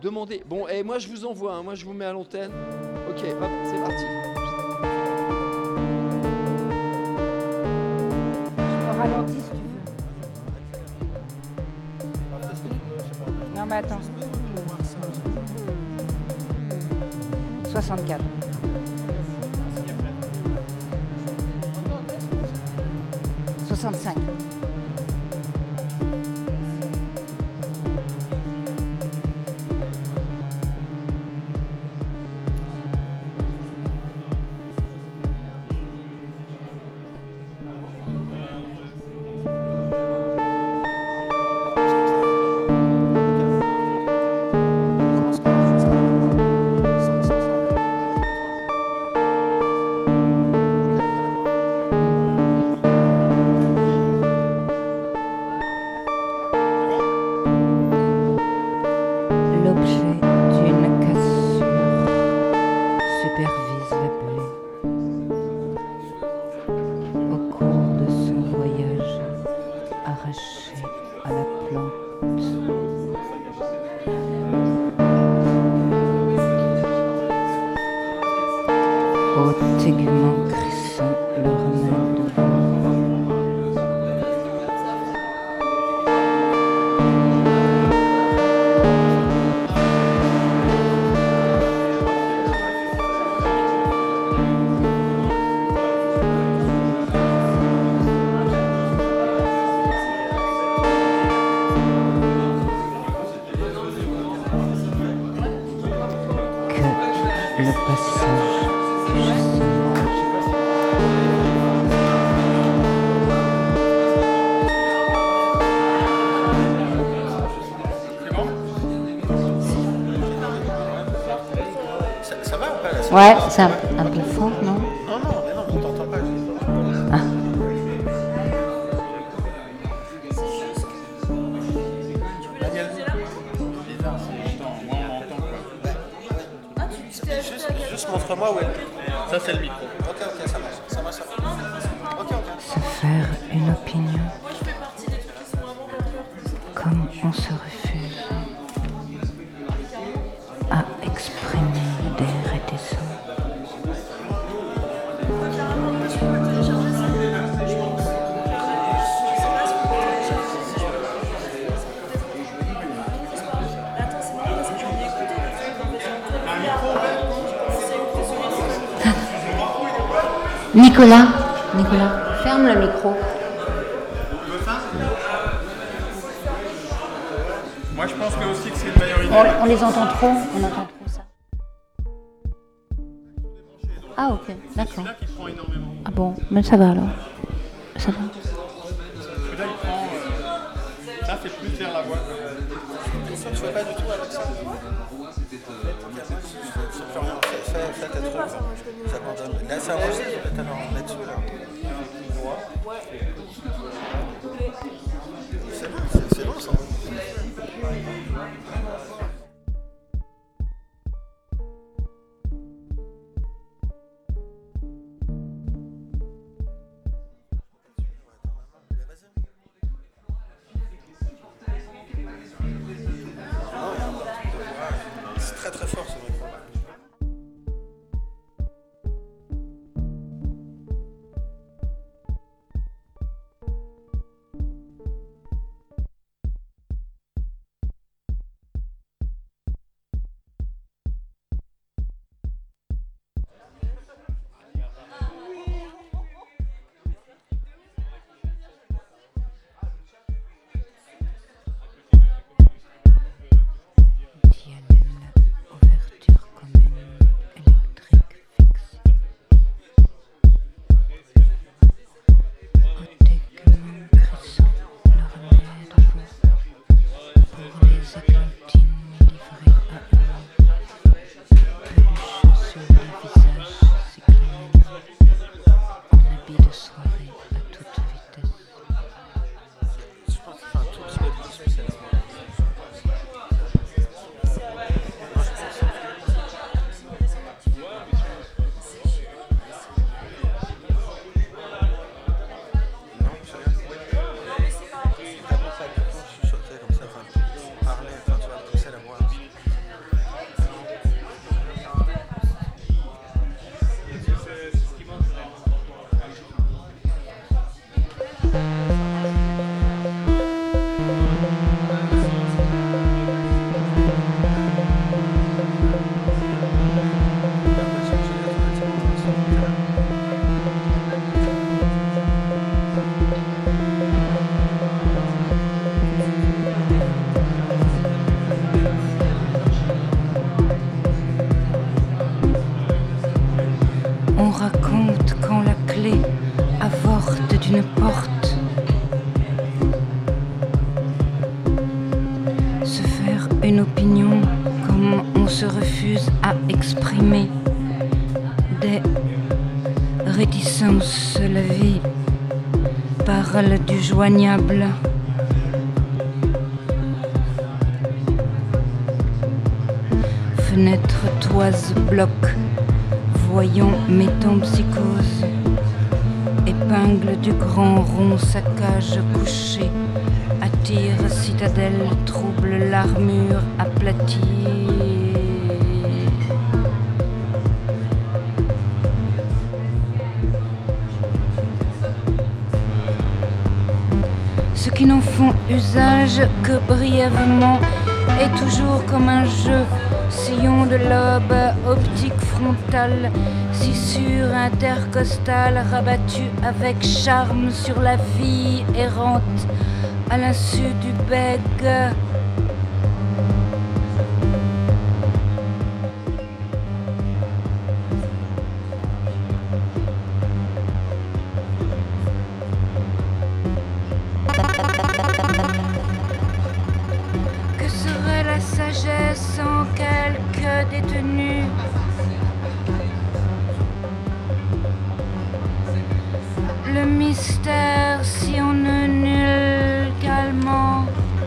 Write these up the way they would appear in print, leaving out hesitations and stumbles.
demandez. Bon, et moi je vous envoie, hein, moi je vous mets à l'antenne. Ok, hop, c'est parti. Je me ralentis si tu veux. Non mais attends. 64. 65. L'objet d'une cassure supervise la buée. Au cours de son voyage arraché à la plante. Au tégument crissant le remède de le passage du gisement. Ça va ou pas là? Ouais, c'est un peu fort, non? Non, mais non, on t'entend pas. Ah. Daniel. Bizarre, c'est moi on m'entend quoi. Juste montre-moi où est. Ça c'est le micro. Ok, ça marche. Ça marche. Ok. Se faire une opinion comme on se refuse à exprimer des réticences. Nicolas, ferme le micro. Moi je pense que aussi que c'est une meilleure idée. On les entend trop, on entend trop ça. Ah ok, d'accord. Celui-là qui prend énormément. Ah bon, mais ça va alors. Ça va. Celui-là il prend. Ça c'est plus faire la voix. Ça tu fais pas du tout avec ça. Fais tes trucs. Ça abandonne. Là c'est enregistré, là-dessus là. C'est bon ça. C'est très très fort ce micro. raconte quand la clé avorte d'une porte. Se faire une opinion comme on se refuse à exprimer des réticences. La vie parle du joignable. Fenêtre, toise, bloc, voyant métempsychose. Épingle du grand rond, saccage couché. Attire citadelle, trouble l'armure aplatie. Ceux qui n'en font usage que brièvement est toujours comme un jeu. Sillon de lobe, optique frontale, scissure intercostale, rabattue avec charme sur la vie errante, à l'insu du bègue. Que serait la sagesse en quelques détenus? Le mystère si on ne nul calmant.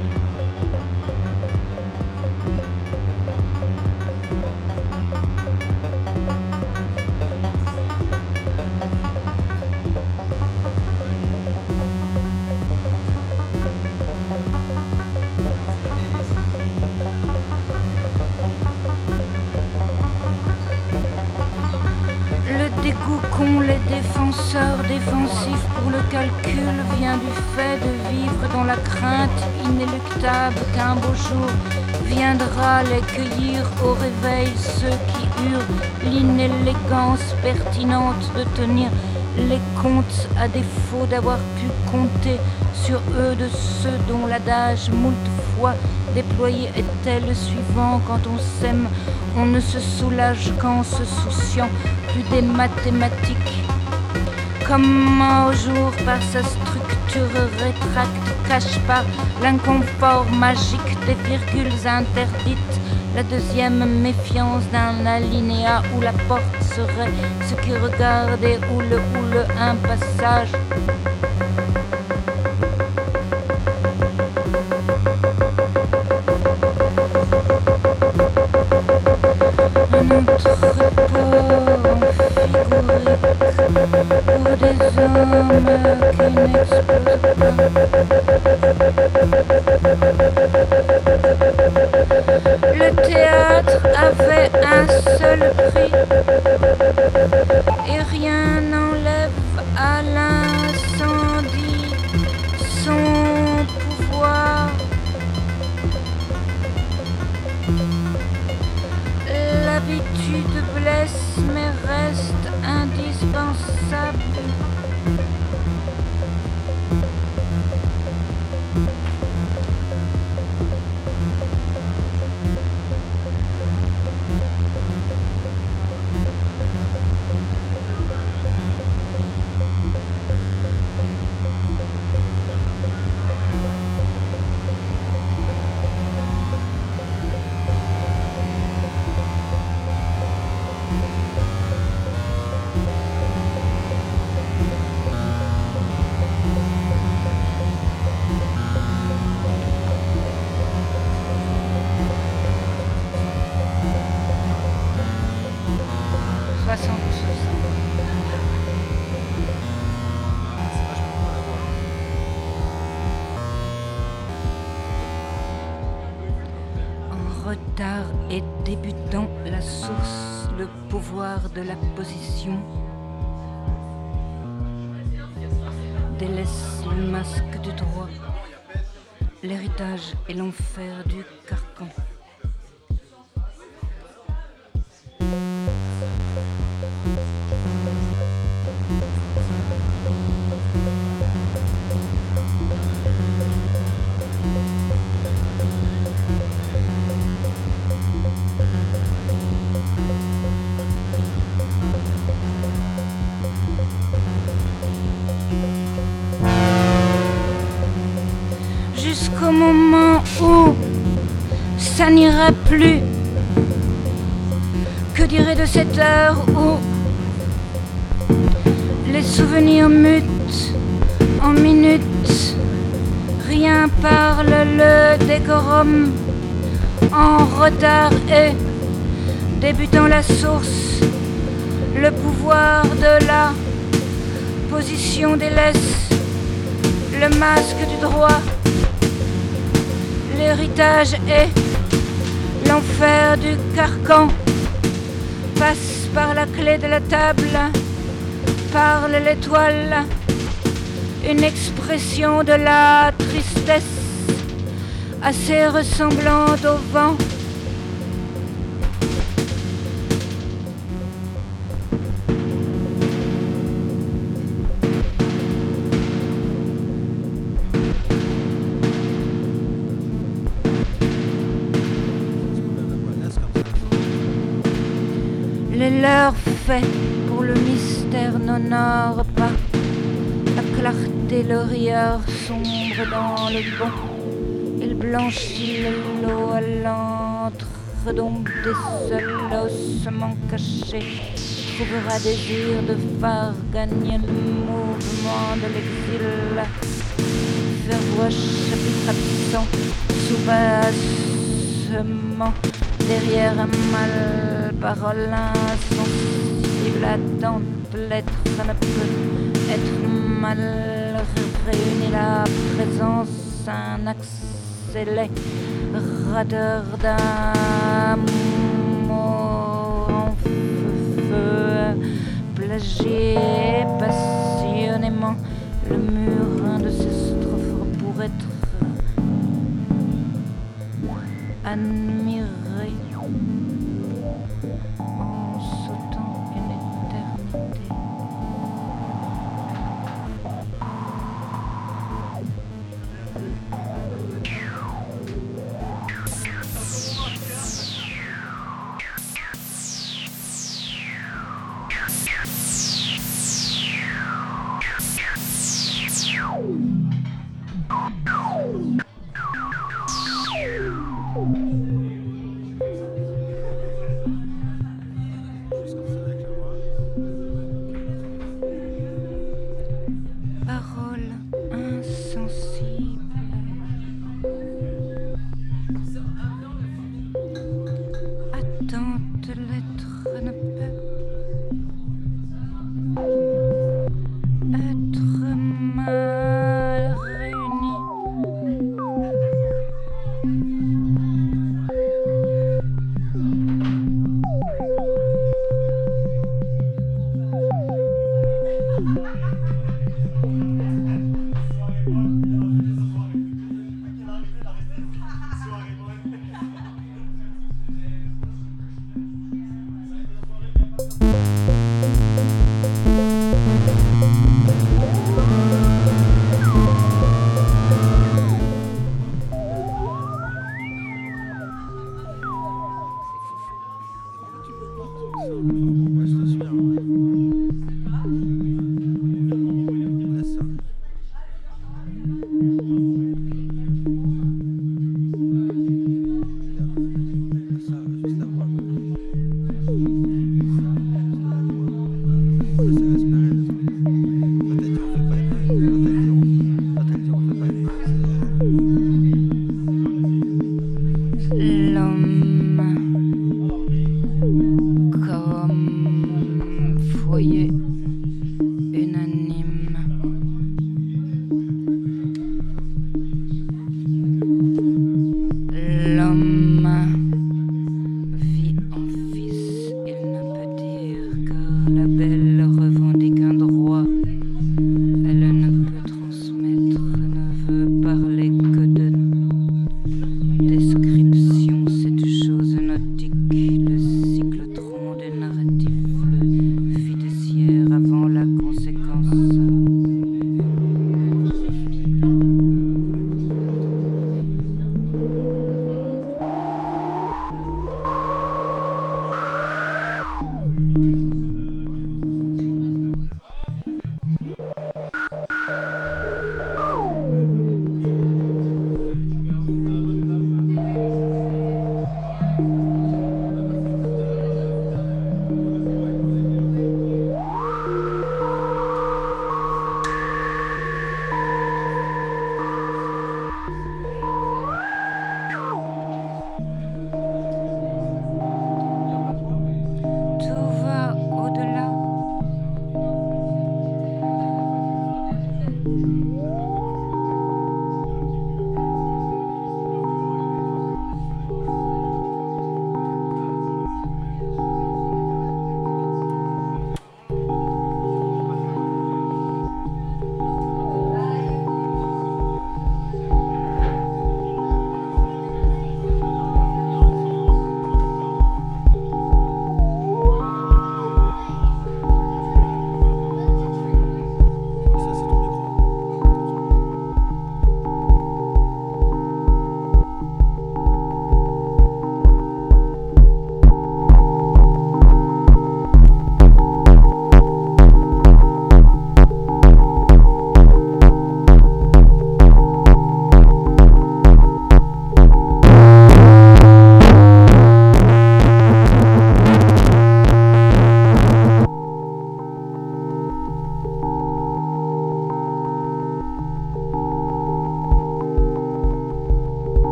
Le dégoût qu'ont les défenseurs défensifs pour le calcul vient du fait de vivre dans la crainte inéluctable qu'un beau jour viendra les cueillir au réveil, ceux qui hurlent l'inélégance pertinente de tenir les comptes à défaut d'avoir pu compter sur eux, de ceux dont l'adage moult fois déployé était le suivant: quand on s'aime, on ne se soulage qu'en se souciant plus des mathématiques. Comment au jour par sa structure rétracte cache pas l'inconfort magique des virgules interdites, la deuxième méfiance d'un alinéa où la porte serait ce qui regarde et où le un passage. Un entrepôt figurique pour des hommes qui n'explosent pas. Le théâtre avait un seul prix et rien n'enlève à l'incendie son pouvoir. L'habitude blesse mais reste indispensable. Retard et débutant, la source, le pouvoir de la position délaisse le masque du droit, l'héritage et l'enfer du carcan. ça n'irait plus. Que dirait de cette heure où les souvenirs mutent en minutes? Rien parle le décorum en retard et débutant la source, le pouvoir de la position délaisse le masque du droit, l'héritage et l'enfer du carcan passe par la clé de la table, parle l'étoile, une expression de la tristesse assez ressemblante au vent. Les leurs faits pour le mystère n'honorent pas la clarté, le rieur sombre dans le bon. Il blanchit l'eau à l'entre, donc des seuls ossements cachés trouvera désir de faire gagner le mouvement de l'exil. Faire voix chapitre absent, soubassement derrière un mal, parole insensible, attente, l'être ne peut être mal réuni, la présence, un accélérateur d'amour en feu, plagié passionnément le mur de ces strophes pour être admiré en sautant une éternité. Parole insensible, attente, l'être ne peut être mal réuni. L'homme comme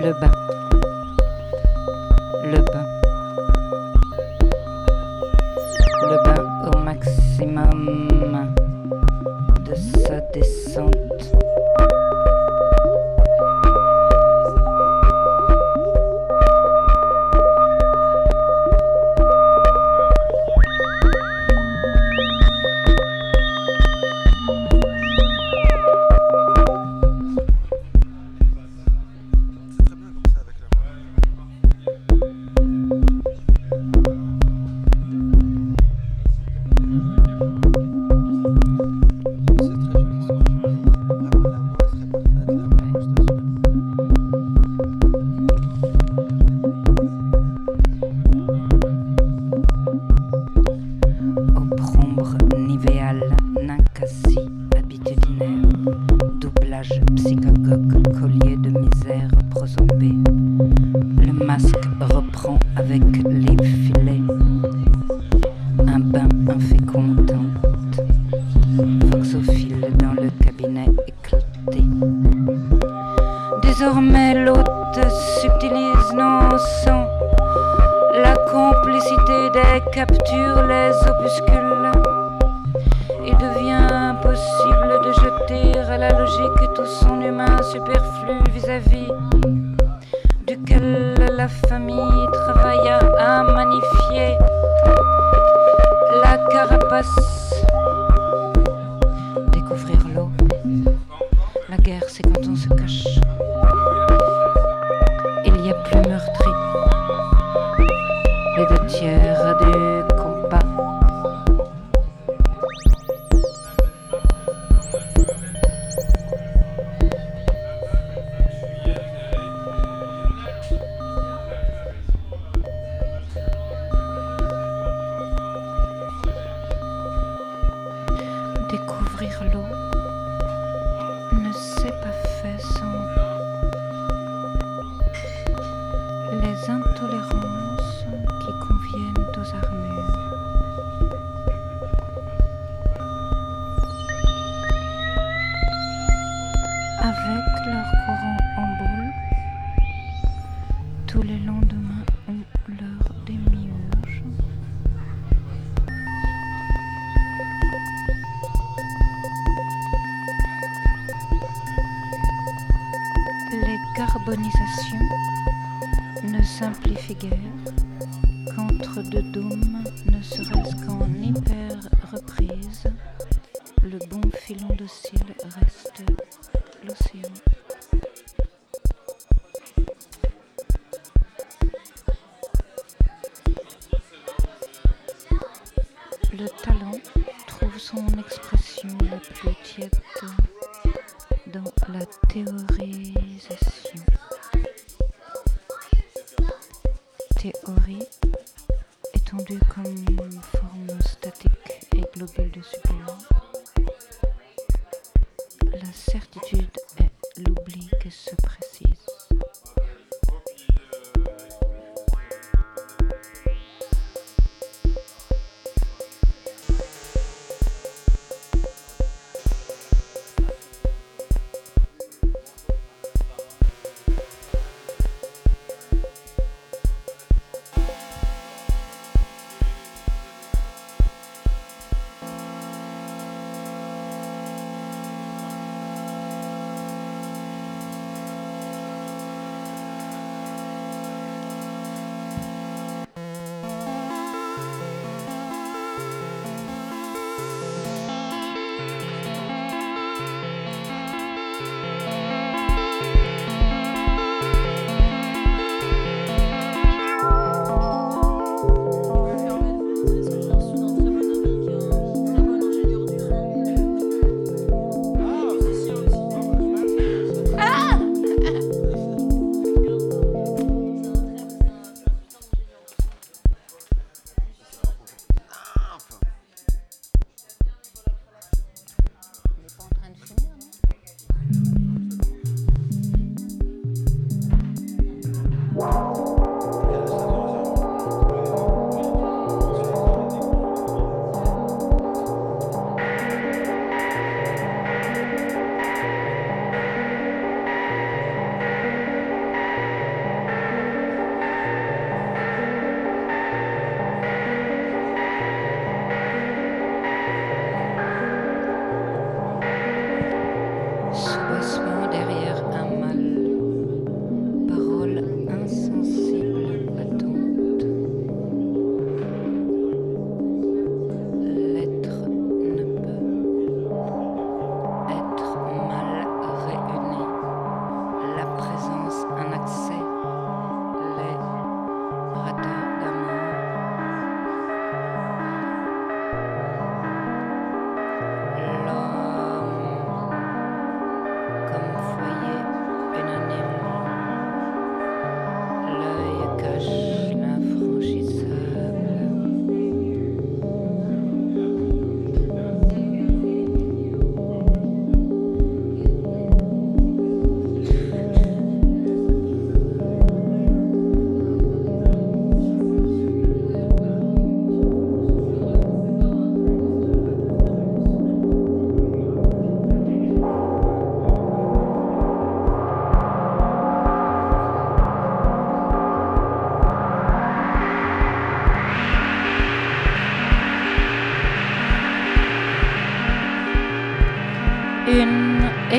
Le bain. Le bain. Le bain au maximum de sa descente. Découvrir l'eau ne s'est pas fait sans les intolérances qui conviennent aux armures. Avec leur courant en boule, tous les lendemains ont leur démiurge. Les carbonisations ne simplifient guère qu'entre deux dômes, ne serait-ce qu'en hyper-reprise, le bon filon docile reste l'océan. Le talent trouve son expression la plus tiède dans la théorisation. Théorie étendue comme forme statique et globule de supplément. La certitude est l'oubli qui se précise.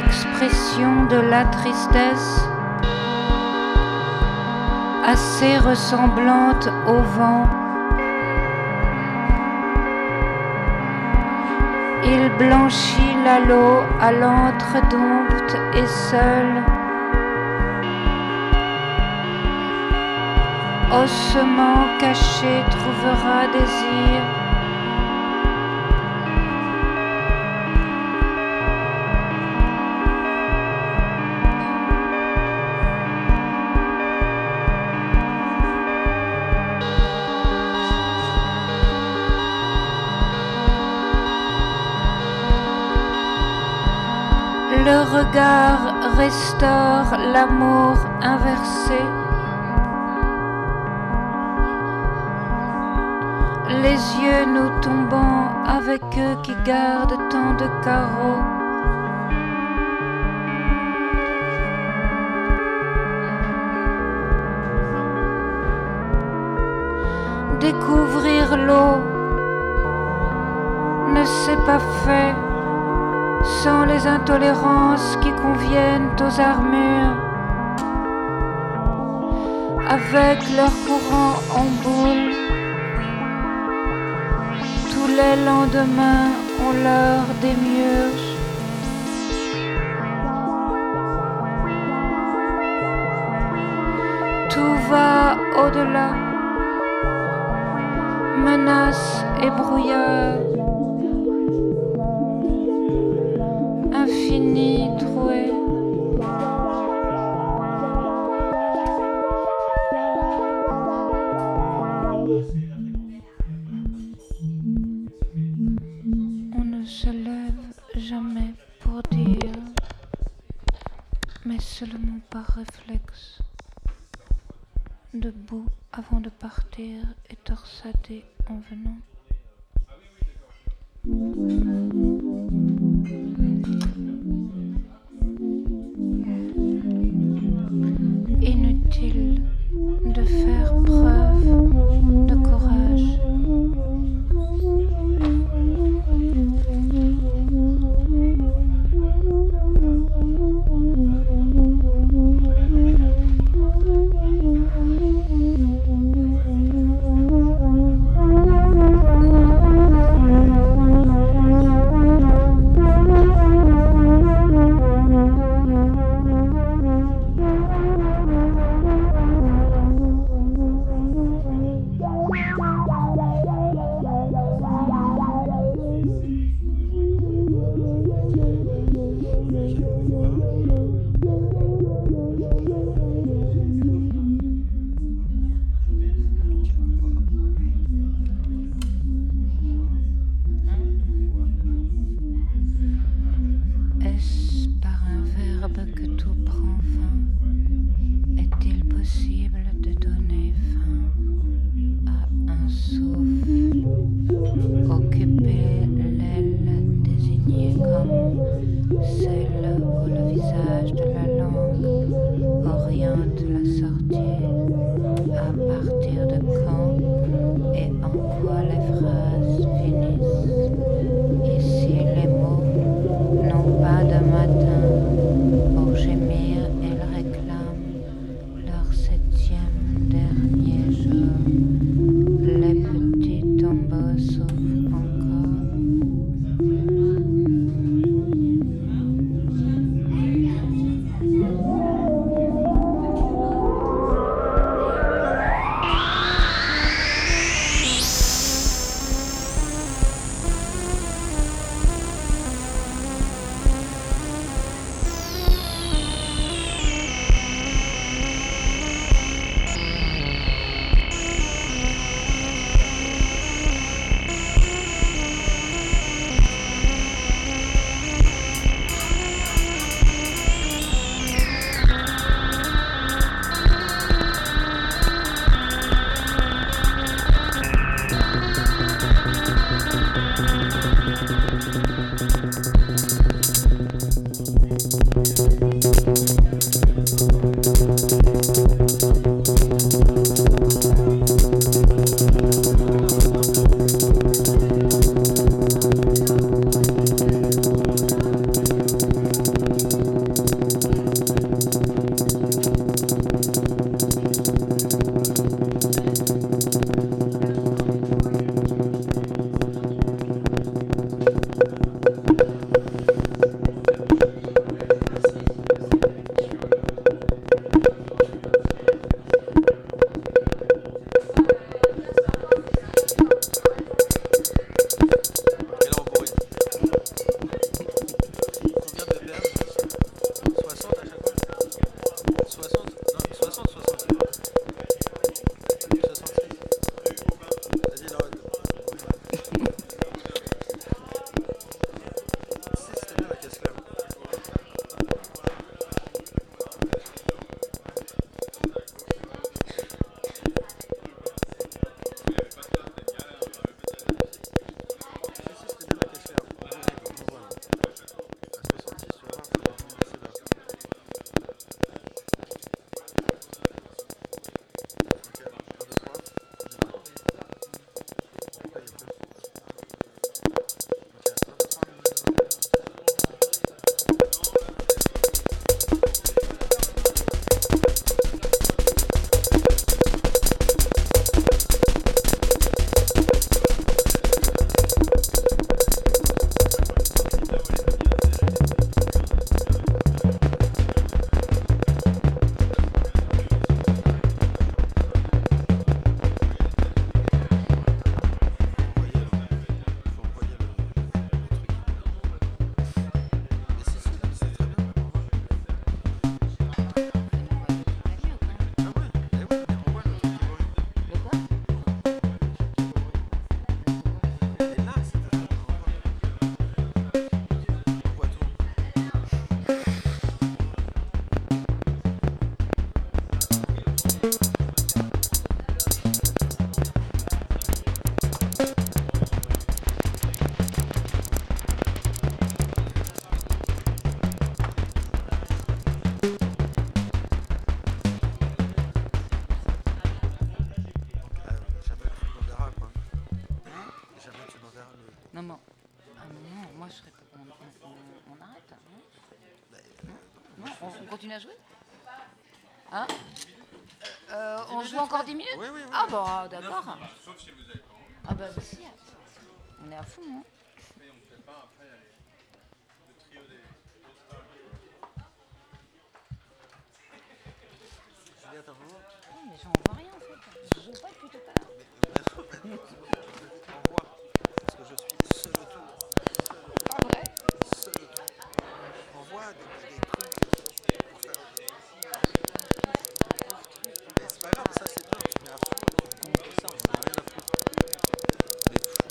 l'expression de la tristesse, assez ressemblante au vent. Il blanchit l'halo à l'entredompte et seul, ossement caché trouvera désir. Le regard restaure l'amour inversé. Les yeux nous tombant avec eux qui gardent tant de carreaux. Découvrir l'eau ne s'est pas fait sans les intolérances qui conviennent aux armures, avec leur courant en boule. Tous les lendemains ont leur démiurge. Tout va au-delà, menaces et brouillard. Infini troué. On ne se lève jamais pour dire, mais seulement par réflexe. Debout avant de partir et torsadé en venant. Inutile de faire preuve de courage. Non, non. Ah non, moi je serais. On arrête. Hein, non, on continue à jouer. Hein on joue encore 10 minutes. Oui. Ah bah d'accord. Sauf si vous êtes. Ah bah si. On est à fond, hein. Et on fait pas après le trio des Julia, t'as vraiment. Oh, mais j'en vois rien en fait. Je joue pas depuis tout à l'heure. Au revoir. Parce que je suis seul autour. Pas vrai. Seul autour. On voit des trucs pour faire. Mais c'est pas grave, ça c'est bien, tu mets à fond. On fait ça, on n'a rien à foutre. Mais fou.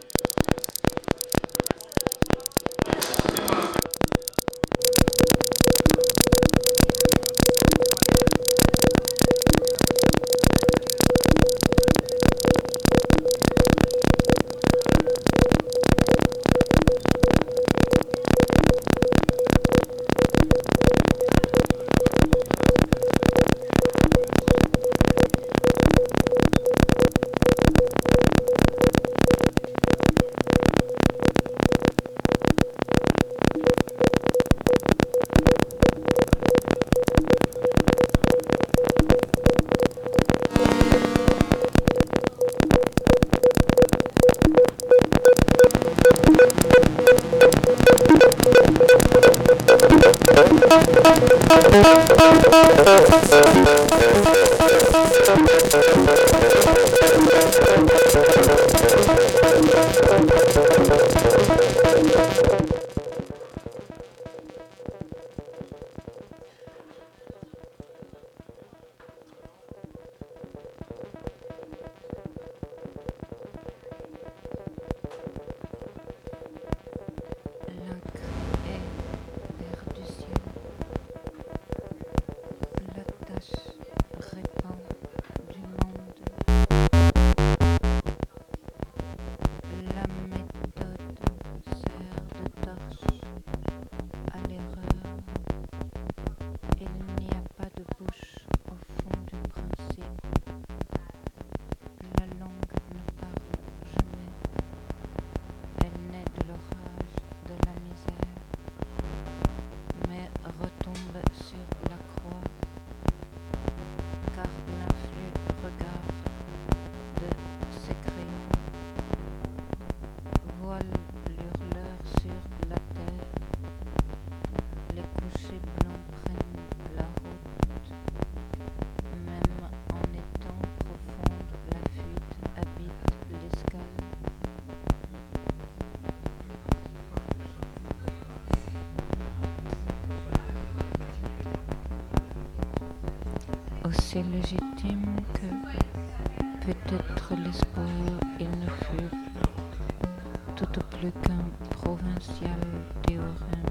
Aussi légitime que peut-être l'espoir, il ne fut tout au plus qu'un provincial théorème.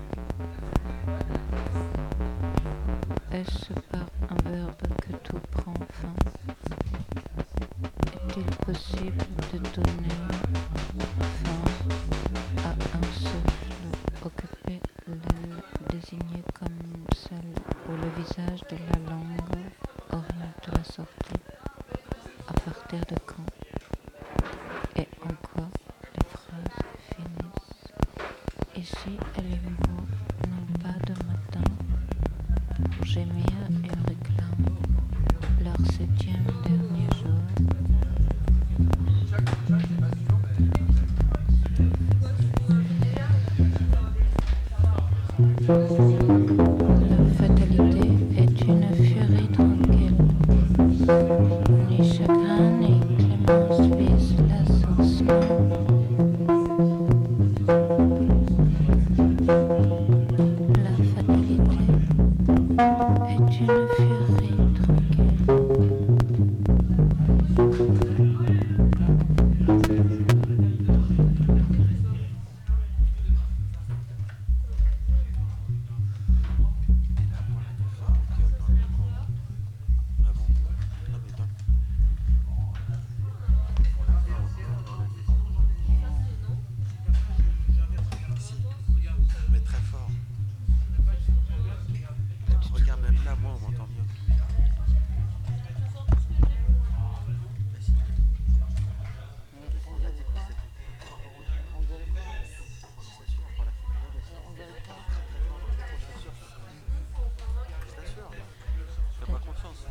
Est-ce par un verbe que tout prend fin? Est-il possible de donner fin à un souffle occupé, l'aile désignée comme celle où le visage de la langue oriente la sortie? À partir de quand et en quoi les phrases finissent? Ici, les mots n'ont pas de matin pour gémir et réclament leur 7e dernier jour. La fatalité est une furie tranquille, ni chagrin ni clémence.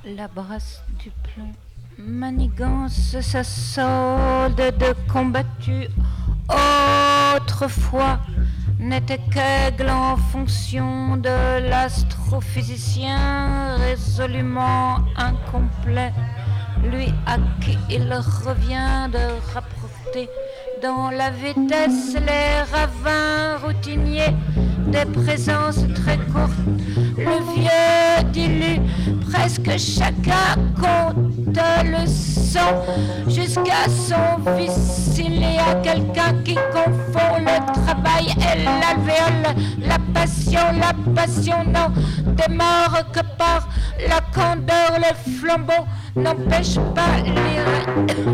la brasse du plomb. Manigance, sa solde de combattu autrefois n'était qu'aigle en fonction de l'astrophysicien résolument incomplet, lui à qui il revient de rapporter dans la vitesse les ravins routiniers des présences très courtes. Le vieux dilue, presque chacun compte le sang jusqu'à son vice. Il y a quelqu'un qui confond le travail et l'alvéole, la passion non démarre que par la candeur. Le flambeau n'empêche pas l'irrévérence